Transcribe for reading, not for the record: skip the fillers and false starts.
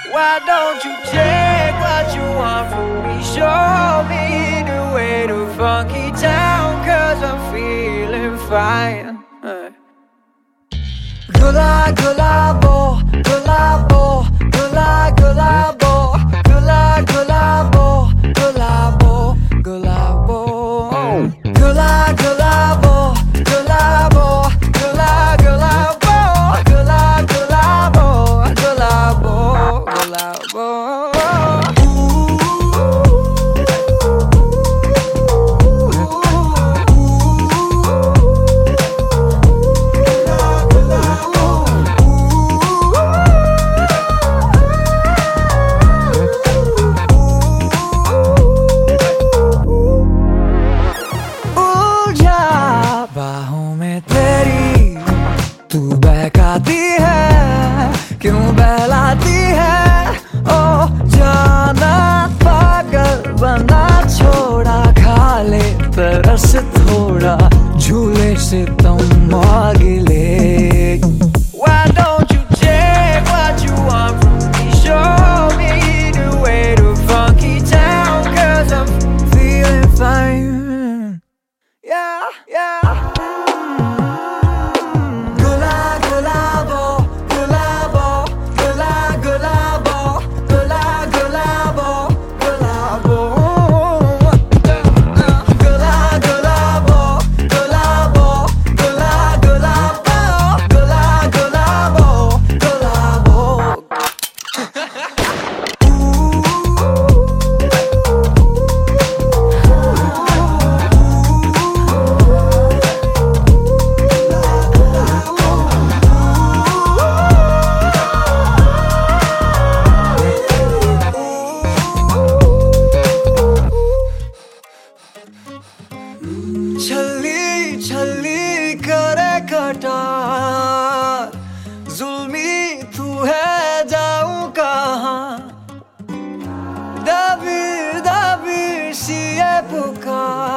Why don't you take what you want from me? Show me the way to funky town, 'cause I'm feeling fine. Gula gulabo, gulabo, gula gulabo, gula gulabo, gulabo, gulabo, gula gulabo, gulabo, gula gulabo, gula gulabo, gulabo, gulabo. बाहों में तेरी तू बहकाती है, क्यों बहलाती है? ओ जाना पागल बना छोड़ा, खा ले तरस थोड़ा, झूले से तुम गिले. Why don't you take what you want from me? Show me the way to funky town, 'cause I'm feeling fine. Yeah, yeah. छल्ली छल्ली करे कटार, जुल्मी तू है जाऊं कहाँ, दबी दबी सी ये पुकार.